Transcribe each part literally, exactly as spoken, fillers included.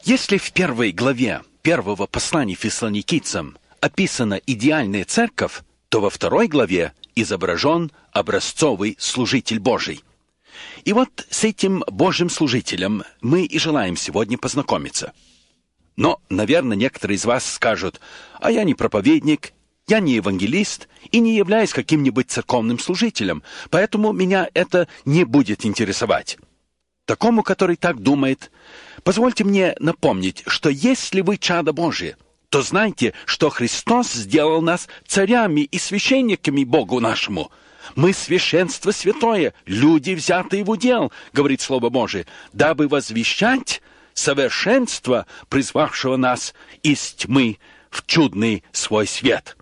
Если в первой главе первого послания фессалоникийцам описана идеальная церковь, то во второй главе изображен образцовый служитель Божий. И вот с этим Божьим служителем мы и желаем сегодня познакомиться. Но, наверное, некоторые из вас скажут: а я не проповедник, я не евангелист и не являюсь каким-нибудь церковным служителем, поэтому меня это не будет интересовать. Такому, который так думает, позвольте мне напомнить, что если вы чадо Божие, то знайте, что Христос сделал нас царями и священниками Богу нашему. Мы священство святое, люди, взятые в удел, говорит Слово Божие, дабы возвещать совершенство, призвавшего нас из тьмы в чудный свой свет.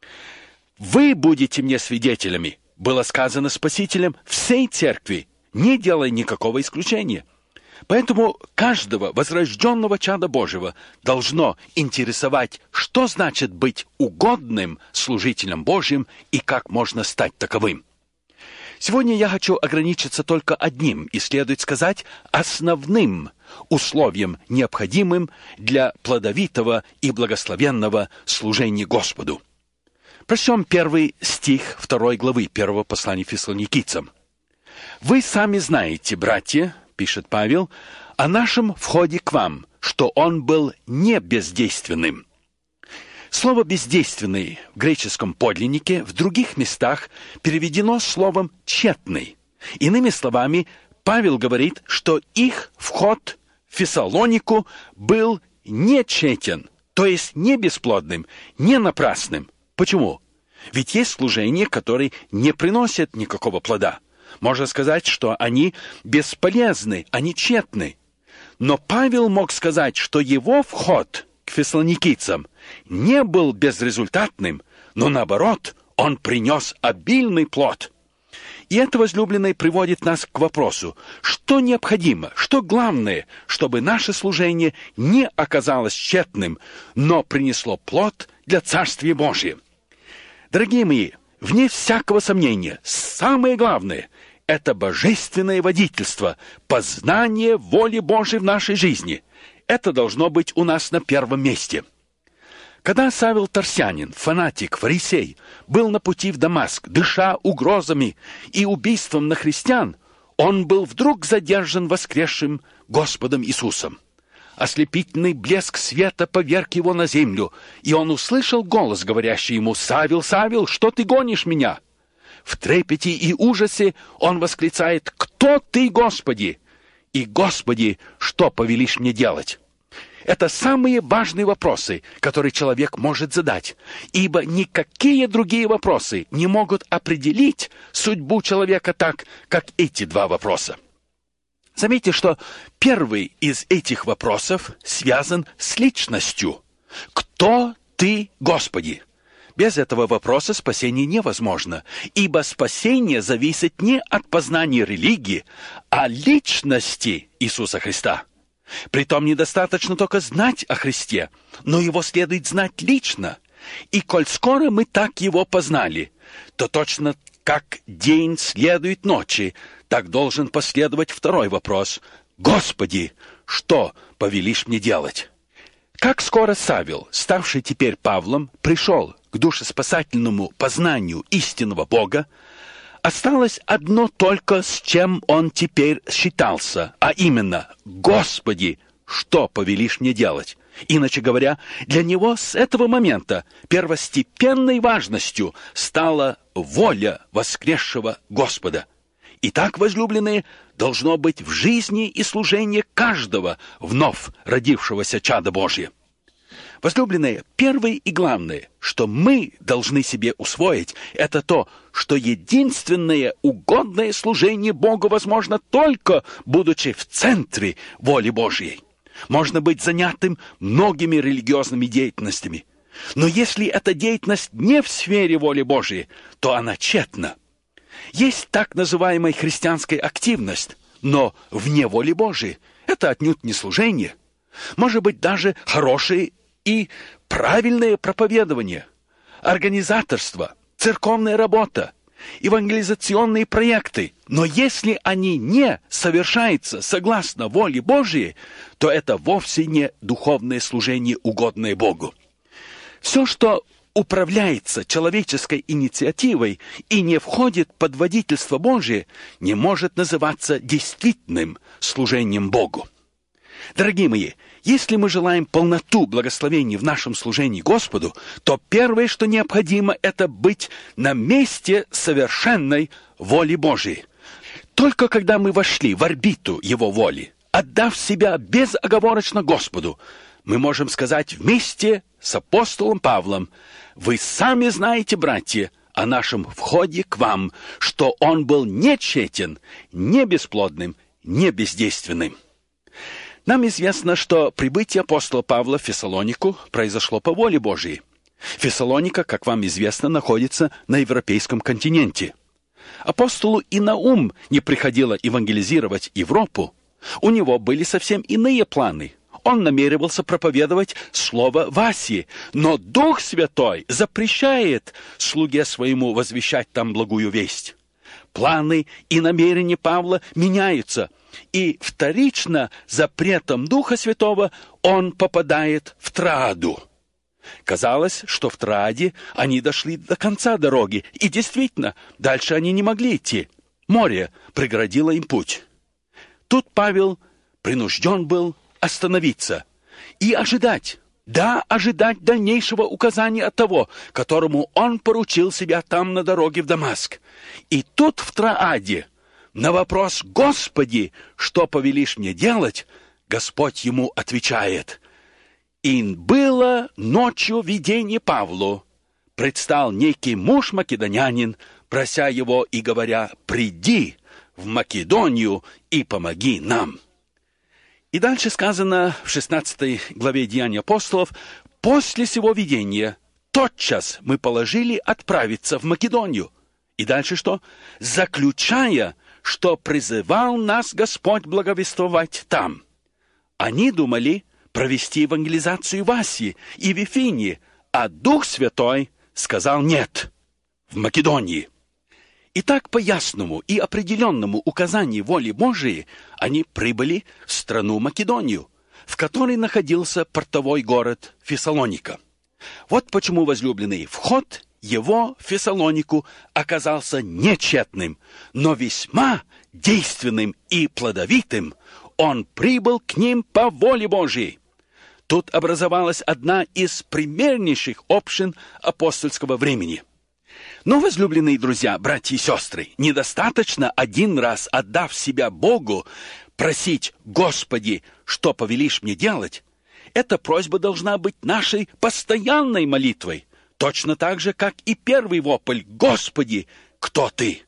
Вы будете мне свидетелями, было сказано Спасителем всей церкви, не делая никакого исключения. Поэтому каждого возрожденного чада Божьего должно интересовать, что значит быть угодным служителем Божьим и как можно стать таковым. Сегодня я хочу ограничиться только одним и, следует сказать, основным условием, необходимым для плодовитого и благословенного служения Господу. Прочтем первый стих второй главы первого послания фессалоникийцам. «Вы сами знаете, братья, — пишет Павел, — о нашем входе к вам, что он был не бездейственным». Слово «бездейственный» в греческом подлиннике в других местах переведено словом «тщетный». Иными словами, Павел говорит, что их вход в Фессалонику был не тщетен, то есть не бесплодным, не напрасным. Почему? Ведь есть служения, которые не приносят никакого плода. Можно сказать, что они бесполезны, они тщетны. Но Павел мог сказать, что его вход к фессалоникийцам не был безрезультатным, но наоборот, он принес обильный плод. И это, возлюбленные, приводит нас к вопросу, что необходимо, что главное, чтобы наше служение не оказалось тщетным, но принесло плод для Царствия Божия. Дорогие мои, вне всякого сомнения, самое главное – это божественное водительство, познание воли Божией в нашей жизни. Это должно быть у нас на первом месте. Когда Савел Тарсянин, фанатик, фарисей, был на пути в Дамаск, дыша угрозами и убийством на христиан, он был вдруг задержан воскресшим Господом Иисусом. Ослепительный блеск света поверг его на землю, и он услышал голос, говорящий ему: «Савел, Савел, что ты гонишь меня?» В трепете и ужасе он восклицает: «Кто ты, Господи?» И: «Господи, что повелишь мне делать?» Это самые важные вопросы, которые человек может задать, ибо никакие другие вопросы не могут определить судьбу человека так, как эти два вопроса. Заметьте, что первый из этих вопросов связан с личностью. «Кто ты, Господи?» Без этого вопроса спасение невозможно, ибо спасение зависит не от познания религии, а личности Иисуса Христа. Притом недостаточно только знать о Христе, но его следует знать лично. И коль скоро мы так его познали, то точно как день следует ночи, так должен последовать второй вопрос: «Господи, что повелишь мне делать?» Как скоро Савел, ставший теперь Павлом, пришел к душеспасательному познанию истинного Бога, осталось одно только, с чем он теперь считался, а именно: «Господи, что повелишь мне делать?» Иначе говоря, для него с этого момента первостепенной важностью стала воля воскресшего Господа. Итак, возлюбленные, должно быть в жизни и служении каждого вновь родившегося чада Божия. Возлюбленные, первое и главное, что мы должны себе усвоить, это то, что единственное угодное служение Богу возможно только будучи в центре воли Божьей. Можно быть занятым многими религиозными деятельностями, но если эта деятельность не в сфере воли Божьей, то она тщетна. Есть так называемая христианская активность, но вне воли Божией. Это отнюдь не служение. Может быть, даже хорошее и правильное проповедование, организаторство, церковная работа. евангелизационные проекты, но если они не совершаются согласно воле Божьей, то это вовсе не духовное служение, угодное Богу. Все, что управляется человеческой инициативой и не входит под водительство Божие, не может называться действительным служением Богу. Дорогие мои, если мы желаем полноту благословений в нашем служении Господу, то первое, что необходимо, это быть на месте совершенной воли Божией. Только когда мы вошли в орбиту Его воли, отдав себя безоговорочно Господу, мы можем сказать вместе с апостолом Павлом: «Вы сами знаете, братья, о нашем входе к вам, что он был не тщетен, не бесплодным, не бездейственным». Нам известно, что прибытие апостола Павла в Фессалонику произошло по воле Божьей. Фессалоника, как вам известно, находится на европейском континенте. Апостолу и на ум не приходило евангелизировать Европу. У него были совсем иные планы. Он намеревался проповедовать слово в Асии, но Дух Святой запрещает слуге своему возвещать там благую весть. Планы и намерения Павла меняются, и вторично запретом Духа Святого он попадает в Трааду. Казалось, что в Трааде они дошли до конца дороги, и действительно, дальше они не могли идти. Море преградило им путь. Тут Павел принужден был остановиться и ожидать, да, ожидать дальнейшего указания от того, которому он поручил себя там на дороге в Дамаск. И тут в Трааде на вопрос: «Господи, что повелишь мне делать?», Господь ему отвечает: «И было ночью видение Павлу. Предстал некий муж-македонянин, прося его и говоря: приди в Македонию и помоги нам». И дальше сказано в шестнадцатой главе Деяний апостолов: «После сего видения тотчас мы положили отправиться в Македонию». И дальше что? «Заключая, что призывал нас Господь благовествовать там». Они думали провести евангелизацию в Асии и Вифинии, а Дух Святой сказал «нет» в Македонии. Итак, по ясному и определенному указанию воли Божией они прибыли в страну Македонию, в которой находился портовой город Фессалоника. Вот почему, возлюбленный, вход его в Фессалонику оказался не тщетным, но весьма действенным и плодовитым. Он прибыл к ним по воле Божией. Тут образовалась одна из примернейших общин апостольского времени. Но, возлюбленные друзья, братья и сестры, недостаточно один раз, отдав себя Богу, просить: «Господи, что повелишь мне делать?» Эта просьба должна быть нашей постоянной молитвой, точно так же, как и первый вопль: «Господи, кто Ты?».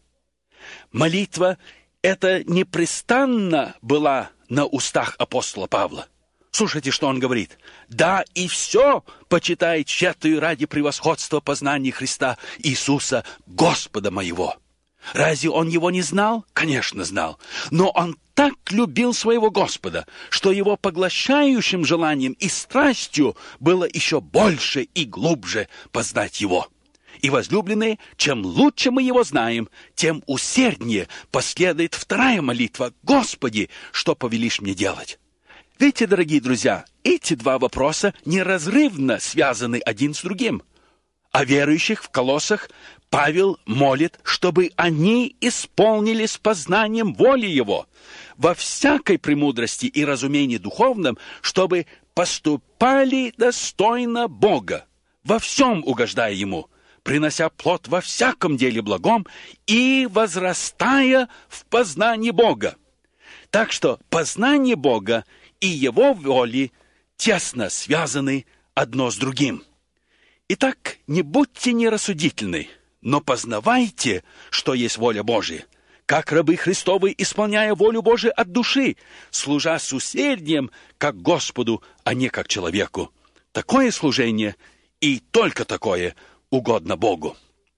Молитва эта непрестанно была на устах апостола Павла. Слушайте, что он говорит: «Да, и все почитает тщетную ради превосходства познания Христа Иисуса, Господа моего». Разве он его не знал? Конечно, знал. Но он так любил своего Господа, что его поглощающим желанием и страстью было еще больше и глубже познать его. И, возлюбленные, чем лучше мы его знаем, тем усерднее последует вторая молитва: «Господи, что повелишь мне делать?». Видите, дорогие друзья, эти два вопроса неразрывно связаны один с другим. О верующих в Колоссах Павел молит, чтобы они исполнились познанием воли Его, во всякой премудрости и разумении духовном, чтобы поступали достойно Бога, во всем угождая Ему, принося плод во всяком деле благом и возрастая в познании Бога. Так что познание Бога и Его воли тесно связаны одно с другим. Итак, не будьте нерассудительны, но познавайте, что есть воля Божия, как рабы Христовы, исполняя волю Божию от души, служа с усердием, как Господу, а не как человеку. Такое служение, и только такое, угодно Богу.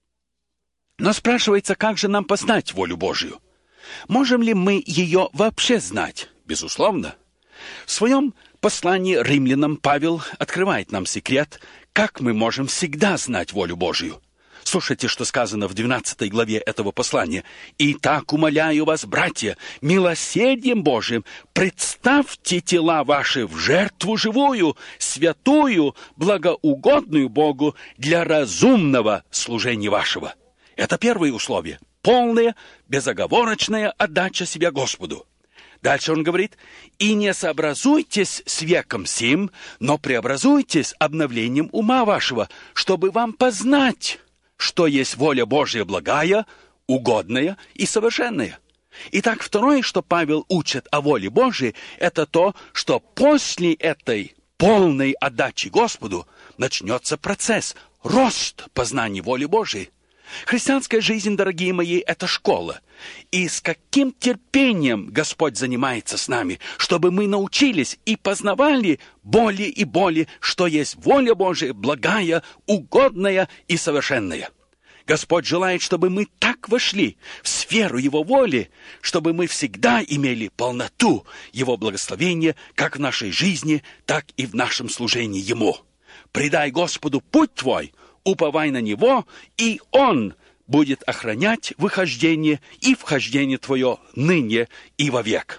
Но спрашивается, как же нам познать волю Божию? Можем ли мы ее вообще знать? Безусловно. В своем послании римлянам Павел открывает нам секрет, как мы можем всегда знать волю Божию. Слушайте, что сказано в двенадцатой главе этого послания. «Итак, умоляю вас, братья, милосердием Божиим, представьте тела ваши в жертву живую, святую, благоугодную Богу для разумного служения вашего». Это первое условие. Полная, безоговорочная отдача себя Господу. Дальше он говорит: «И не сообразуйтесь с веком сим, но преобразуйтесь обновлением ума вашего, чтобы вам познать, что есть воля Божья благая, угодная и совершенная». Итак, второе, что Павел учит о воле Божьей, это то, что после этой полной отдачи Господу начнется процесс, рост познания воли Божьей. Христианская жизнь, дорогие мои, это школа. И с каким терпением Господь занимается с нами, чтобы мы научились и познавали более и более, что есть воля Божия, благая, угодная и совершенная. Господь желает, чтобы мы так вошли в сферу Его воли, чтобы мы всегда имели полноту Его благословения как в нашей жизни, так и в нашем служении Ему. «Предай Господу путь твой, уповай на Него, и Он будет охранять выхождение и вхождение твое ныне и вовек».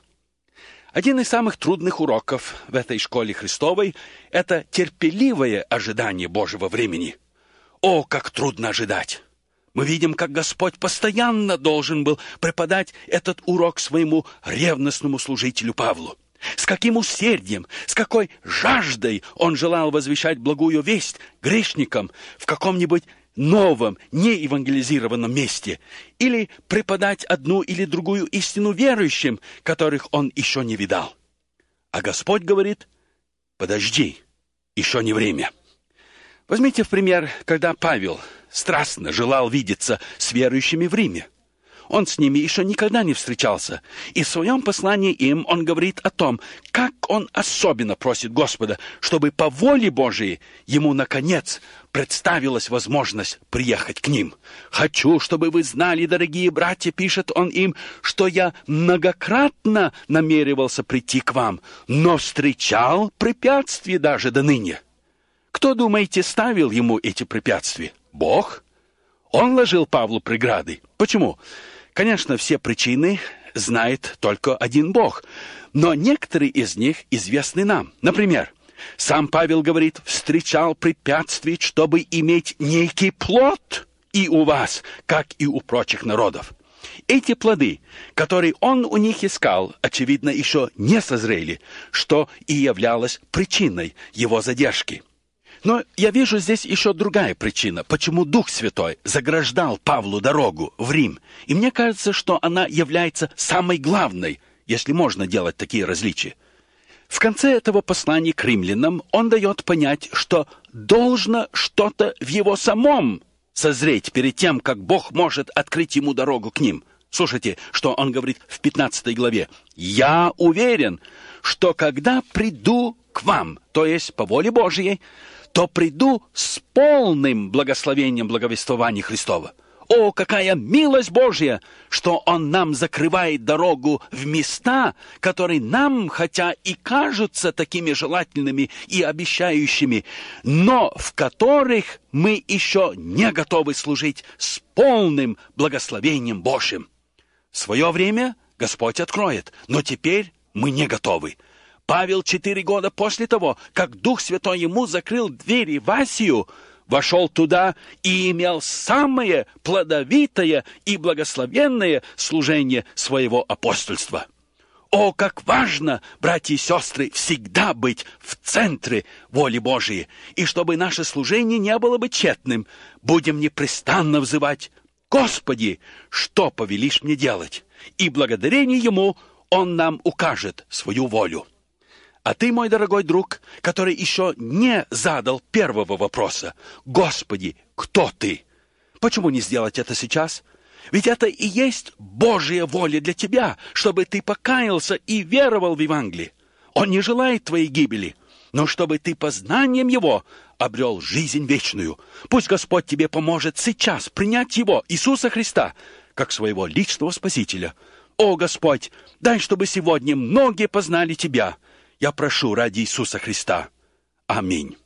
Один из самых трудных уроков в этой школе Христовой – это терпеливое ожидание Божьего времени. О, как трудно ожидать! Мы видим, как Господь постоянно должен был преподать этот урок своему ревностному служителю Павлу. С каким усердием, с какой жаждой он желал возвещать благую весть грешникам в каком-нибудь новом, неевангелизированном месте, или преподать одну или другую истину верующим, которых он еще не видал. А Господь говорит: подожди, еще не время. Возьмите в пример, когда Павел страстно желал видеться с верующими в Риме. Он с ними еще никогда не встречался. И в своем послании им он говорит о том, как он особенно просит Господа, чтобы по воле Божией ему, наконец, представилась возможность приехать к ним. «Хочу, чтобы вы знали, дорогие братья, — пишет он им, — что я многократно намеревался прийти к вам, но встречал препятствия даже до ныне». Кто, думаете, ставил ему эти препятствия? Бог? Он ложил Павлу преграды. Почему? Конечно, все причины знает только один Бог, но некоторые из них известны нам. Например, сам Павел говорит: «встречал препятствий, чтобы иметь некий плод и у вас, как и у прочих народов». Эти плоды, которые он у них искал, очевидно, еще не созрели, что и являлось причиной его задержки. Но я вижу здесь еще другая причина, почему Дух Святой заграждал Павлу дорогу в Рим. И мне кажется, что она является самой главной, если можно делать такие различия. В конце этого послания к римлянам он дает понять, что должно что-то в его самом созреть перед тем, как Бог может открыть ему дорогу к ним. Слушайте, что он говорит в пятнадцатой главе. «Я уверен, что когда приду к вам, то есть по воле Божьей, то приду с полным благословением благовествования Христова». О, какая милость Божья, что Он нам закрывает дорогу в места, которые нам, хотя и кажутся такими желательными и обещающими, но в которых мы еще не готовы служить с полным благословением Божьим. В свое время Господь откроет, но теперь мы не готовы. Павел четыре года после того, как Дух Святой ему закрыл двери в Асию, вошел туда и имел самое плодовитое и благословенное служение своего апостольства. О, как важно, братья и сестры, всегда быть в центре воли Божией, и чтобы наше служение не было бы тщетным, будем непрестанно взывать: «Господи, что повелишь мне делать?» И благодарение Ему Он нам укажет свою волю. А ты, мой дорогой друг, который еще не задал первого вопроса: «Господи, кто ты?» Почему не сделать это сейчас? Ведь это и есть Божья воля для тебя, чтобы ты покаялся и веровал в Евангелие. Он не желает твоей гибели, но чтобы ты познанием Его обрел жизнь вечную. Пусть Господь тебе поможет сейчас принять Его, Иисуса Христа, как своего личного Спасителя. О, Господь, дай, чтобы сегодня многие познали Тебя. Я прошу ради Иисуса Христа. Аминь.